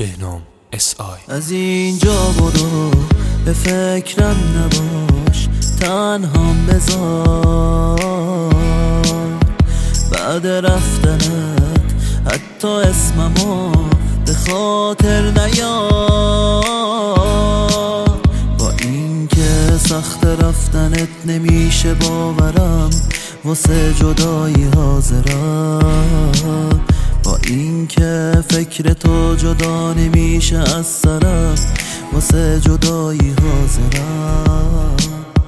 بهنام SI. از اینجا برو به فکرم نباش، تنهام بذار. بعد رفتنت حتی اسممو به خاطر نیار. با این که سخت رفتنت نمیشه باورم، واسه جدایی حاضرم. با این که فکر تو جدا نمیشه از سرم، واسه جدایی حاضرم.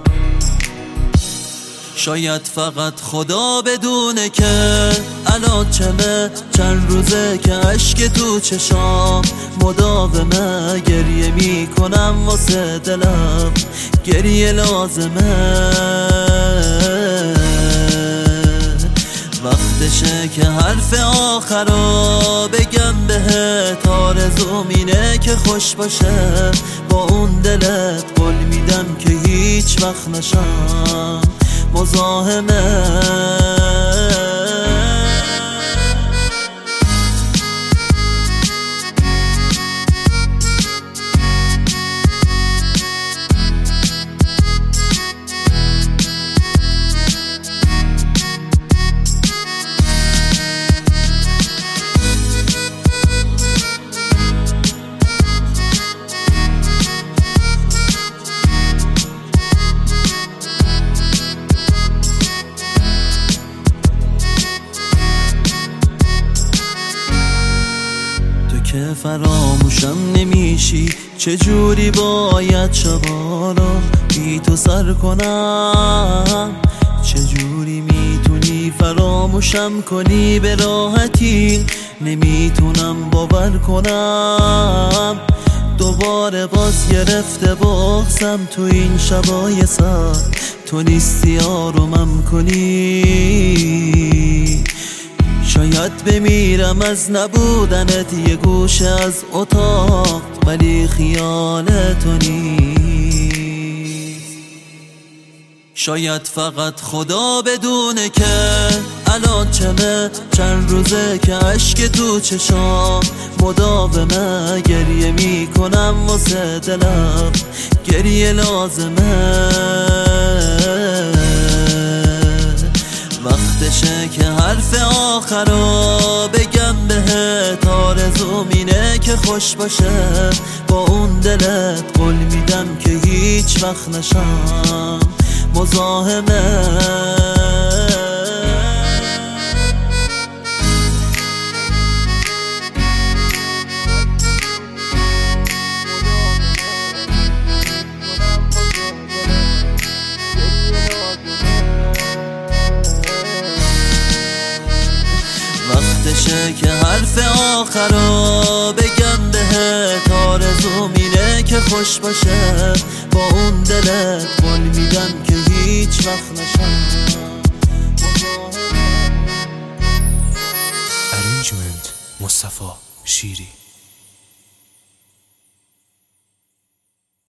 شاید فقط خدا بدونه که الان چند روزه که عشق تو چشام مداومه. گریه میکنم واسه دلم، گریه لازمه. وقتشه که حرف آخرا بگم بهت، آرزوم اینه که خوش باشه با اون دلت. قول میدم که هیچ وقت نشم مزاحمه. که فراموشم نمیشی، چجوری باید شبا رو بی تو سر کنم؟ چجوری میتونی فراموشم کنی به راحتی؟ نمیتونم باور کنم دوباره باز گرفته بغضم تو این شبای سر. تو نیستی آرومم کنی. شاید بمیرم از نبودنت یه گوشه از اتاق، ولی خیال تو نیست. شاید فقط خدا بدونه که الان چند روزه که عشق تو چشام مداومه. گریه میکنم واسه دلم، گریه لازمه. وقتشه که حرف آخرا بگم بهت، آرزوم اینه که خوش باشه با اون دلت. قول میدم که هیچ وقت نشم مزاحمه. وقتشه که حرف آخرا بگم بهت، آرزوم اینه که خوش باشه با اون دلت. قول میدم که هیچ وقت نشم. Arrangement مصطفی شیری.